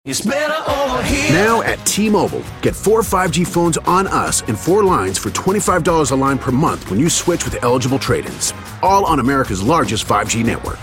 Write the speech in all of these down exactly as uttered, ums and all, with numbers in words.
It's better over here. Now at T-Mobile, get four five G phones on us and four lines for twenty-five dollars a line per month when you switch with eligible trade-ins. All on America's largest five G network.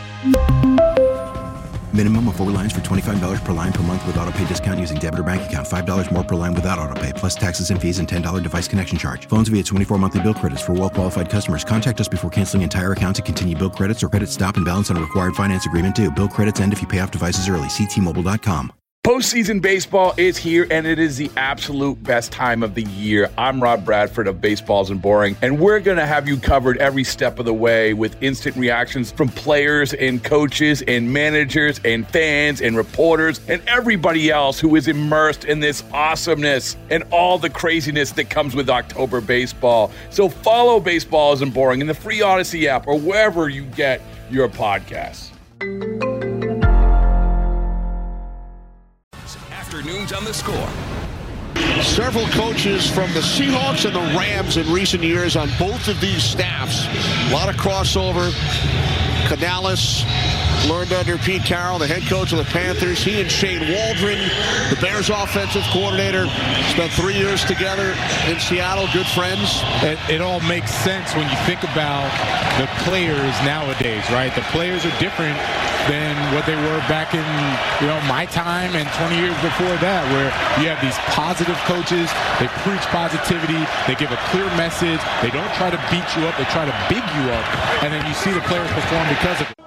Minimum of four lines for twenty-five dollars per line per month with autopay discount using debit or bank account. five dollars more per line without autopay, plus taxes and fees and ten dollars device connection charge. Phones via twenty-four monthly bill credits for well-qualified customers. Contact us before canceling entire account to continue bill credits or credit stop and balance on a required finance agreement due. Bill credits end if you pay off devices early. See T Mobile dot com. Postseason baseball is here, and it is the absolute best time of the year. I'm Rob Bradford of Baseballs and Boring, and we're going to have you covered every step of the way with instant reactions from players and coaches and managers and fans and reporters and everybody else who is immersed in this awesomeness and all the craziness that comes with October baseball. So follow Baseballs and Boring in the free Odyssey app or wherever you get your podcasts. Afternoons on The Score. Several coaches from the Seahawks and the Rams in recent years on both of these staffs. A lot of crossover. Canales learned under Pete Carroll, the head coach of the Panthers. He and Shane Waldron, the Bears offensive coordinator, spent three years together in Seattle, good friends. It, it all makes sense when you think about the players nowadays, right? The players are different than what they were back in, you know, my time and twenty years before that, where you have these positive coaches, they preach positivity, they give a clear message, they don't try to beat you up, they try to big you up, and then you see the players perform because of it.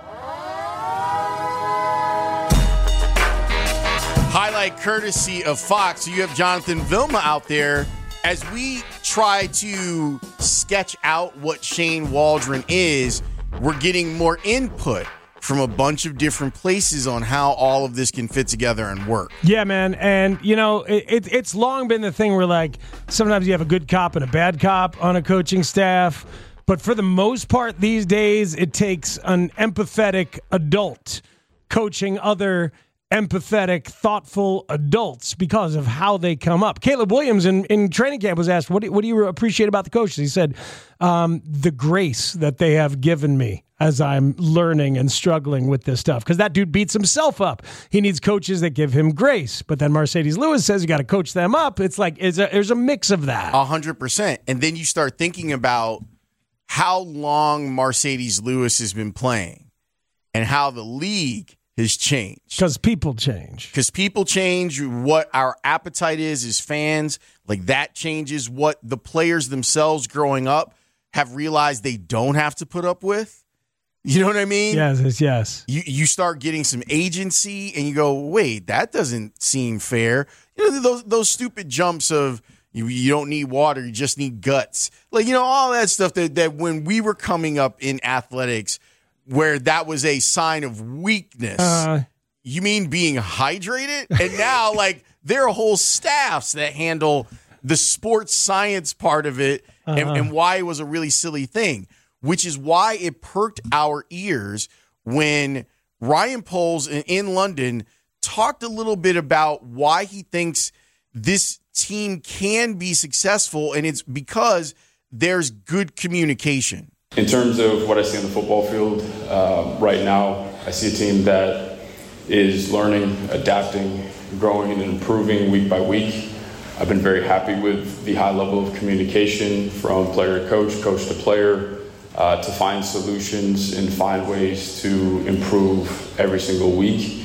Highlight courtesy of Fox. You have Jonathan Vilma out there as we try to sketch out what Shane Waldron is. We're getting more input from a bunch of different places on how all of this can fit together and work. Yeah, man. And, you know, it, it, it's long been the thing where, like, sometimes you have a good cop and a bad cop on a coaching staff. But for the most part these days, it takes an empathetic adult coaching other empathetic, thoughtful adults because of how they come up. Caleb Williams in, in training camp was asked, what do, what do you appreciate about the coaches? He said, um, the grace that they have given me as I'm learning and struggling with this stuff. Because that dude beats himself up. He needs coaches that give him grace. But then Mercedes Lewis says you got to coach them up. It's like it's a, there's a mix of that. A hundred percent. And then you start thinking about how long Mercedes Lewis has been playing and how the league has changed. Because people change. Because people change. What our appetite is as fans, like that changes. What the players themselves growing up have realized they don't have to put up with. You know what I mean? Yes, yes. You you start getting some agency, and you go, wait, that doesn't seem fair. You know, those those stupid jumps of you, you don't need water, you just need guts. Like, you know, all that stuff that, that when we were coming up in athletics, where that was a sign of weakness. Uh, you mean being hydrated? And now, like, there are whole staffs that handle the sports science part of it uh-huh. and, and why it was a really silly thing, which is why it perked our ears when Ryan Poles in, in London talked a little bit about why he thinks this team can be successful, and it's because there's good communication. In terms of what I see on the football field uh, right now, I see a team that is learning, adapting, growing, and improving week by week. I've been very happy with the high level of communication from player to coach, coach to player, uh, to find solutions and find ways to improve every single week.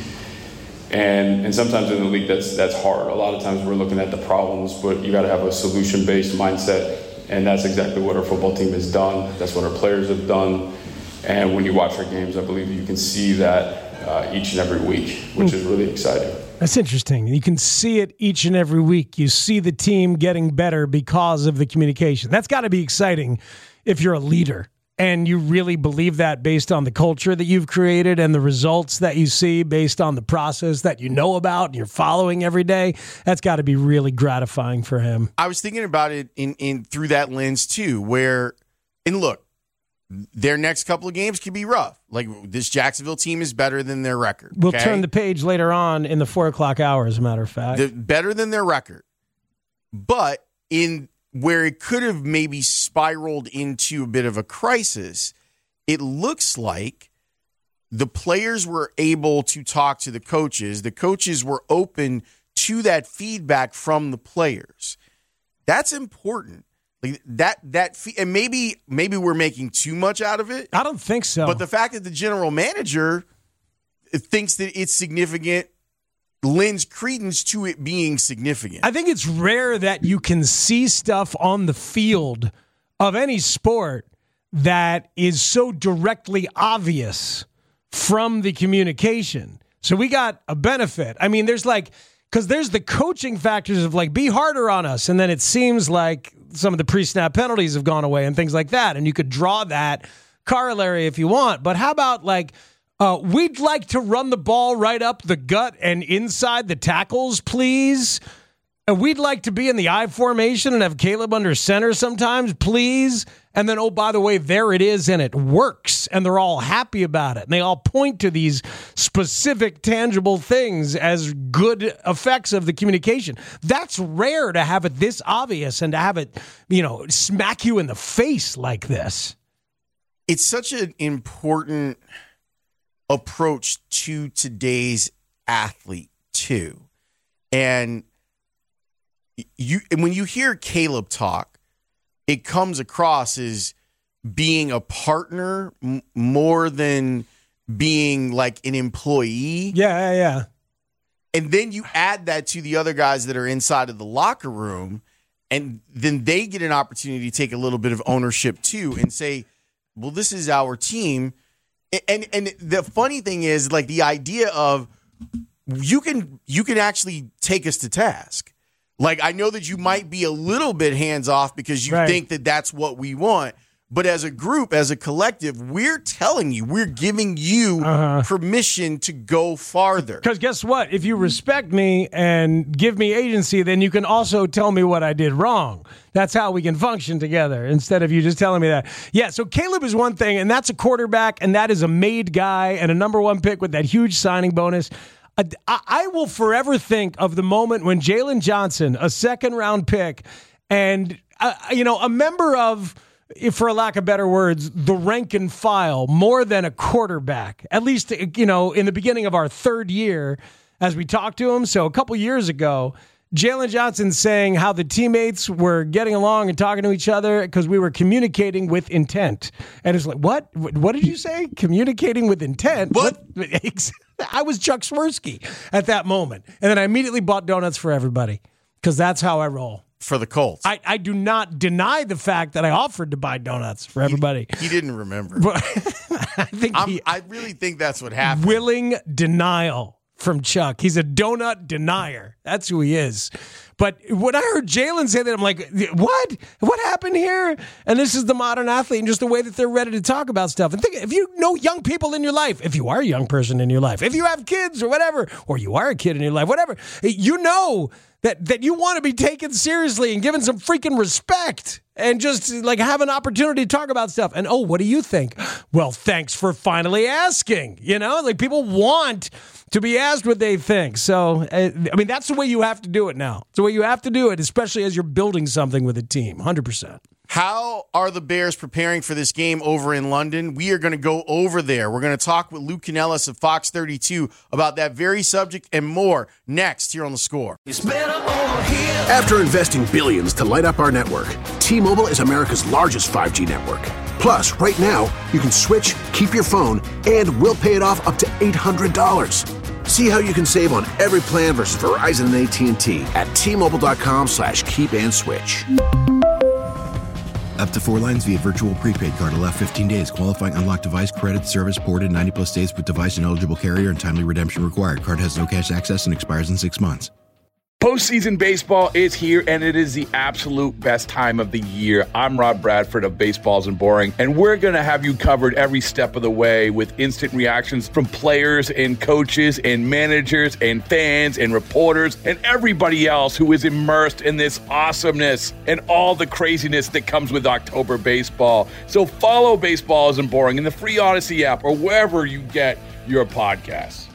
And and sometimes in the league, that's that's hard. A lot of times we're looking at the problems, but you got to have a solution-based mindset. And that's exactly what our football team has done. That's what our players have done. And when you watch our games, I believe you can see that uh, each and every week, which is really exciting. That's interesting. You can see it each and every week. You see the team getting better because of the communication. That's got to be exciting if you're a leader and you really believe that based on the culture that you've created and the results that you see based on the process that you know about and you're following every day. That's got to be really gratifying for him. I was thinking about it in, in through that lens too, where, and look, their next couple of games could be rough. Like, this Jacksonville team is better than their record. Okay? We'll turn the page later on in the four o'clock hour, as a matter of fact. The, better than their record. But in where it could have maybe spiraled into a bit of a crisis, it looks like the players were able to talk to the coaches. The coaches were open to that feedback from the players. That's important. Like that, that, and maybe, maybe we're making too much out of it. I don't think so. But the fact that the general manager thinks that it's significant lends credence to it being significant. I think it's rare that you can see stuff on the field of any sport that is so directly obvious from the communication. So we got a benefit. I mean, there's like, because there's the coaching factors of like, be harder on us. And then it seems like some of the pre-snap penalties have gone away and things like that. And you could draw that corollary if you want. But how about like, uh, we'd like to run the ball right up the gut and inside the tackles, please. And we'd like to be in the I formation and have Caleb under center sometimes, please. And then, oh, by the way, there it is, and it works, and they're all happy about it. And they all point to these specific, tangible things as good effects of the communication. That's rare to have it this obvious and to have it, you know, smack you in the face like this. It's such an important approach to today's athlete, too. And you, and when you hear Caleb talk, it comes across as being a partner m- more than being like an employee. Yeah, yeah, yeah. And then you add that to the other guys that are inside of the locker room, and then they get an opportunity to take a little bit of ownership too and say, well, this is our team. And and the funny thing is, like, the idea of you can you can actually take us to task. Like, I know that you might be a little bit hands-off because you right. think that that's what we want. But as a group, as a collective, we're telling you, we're giving you uh-huh. permission to go farther. Because guess what? If you respect me and give me agency, then you can also tell me what I did wrong. That's how we can function together instead of you just telling me that. Yeah, so Caleb is one thing, and that's a quarterback, and that is a made guy and a number one pick with that huge signing bonus. I will forever think of the moment when Jalen Johnson, a second-round pick, and, uh, you know, a member of, for a lack of better words, the rank and file, more than a quarterback, at least, you know, in the beginning of our third year as we talked to him. So a couple years ago, Jalen Johnson saying how the teammates were getting along and talking to each other because we were communicating with intent. And it's like, what? What did you say? Communicating with intent? What? what? I was Chuck Swirsky at that moment. And then I immediately bought donuts for everybody because that's how I roll. For the Colts. I, I do not deny the fact that I offered to buy donuts for everybody. He, he didn't remember. But I think he, I really think that's what happened. Willing denial from Chuck. He's a donut denier. That's who he is. But when I heard Jalen say that, I'm like, what? What happened here? And this is the modern athlete and just the way that they're ready to talk about stuff. And think, if you know young people in your life, if you are a young person in your life, if you have kids or whatever, or you are a kid in your life, whatever, you know that, that you want to be taken seriously and given some freaking respect and just like have an opportunity to talk about stuff. And, oh, what do you think? Well, thanks for finally asking. You know, like people want to be asked what they think. So, uh, I mean, that's the way you have to do it now. It's the way you have to do it, especially as you're building something with a team, one hundred percent. How are the Bears preparing for this game over in London? We are going to go over there. We're going to talk with Luke Canellis of Fox thirty-two about that very subject and more next here on The Score. After investing billions to light up our network, T-Mobile is America's largest five G network. Plus, right now, you can switch, keep your phone, and we'll pay it off up to eight hundred dollars. See how you can save on every plan versus Verizon and A T and T at T-Mobile.com slash keep and switch. Up to four lines via virtual prepaid card. Allow fifteen days. Qualifying unlocked device credit service ported ninety plus days with device and eligible carrier and timely redemption required. Card has no cash access and expires in six months. Postseason baseball is here, and it is the absolute best time of the year. I'm Rob Bradford of Baseballs and Boring, and we're going to have you covered every step of the way with instant reactions from players and coaches and managers and fans and reporters and everybody else who is immersed in this awesomeness and all the craziness that comes with October baseball. So follow Baseballs and Boring in the free Odyssey app or wherever you get your podcasts.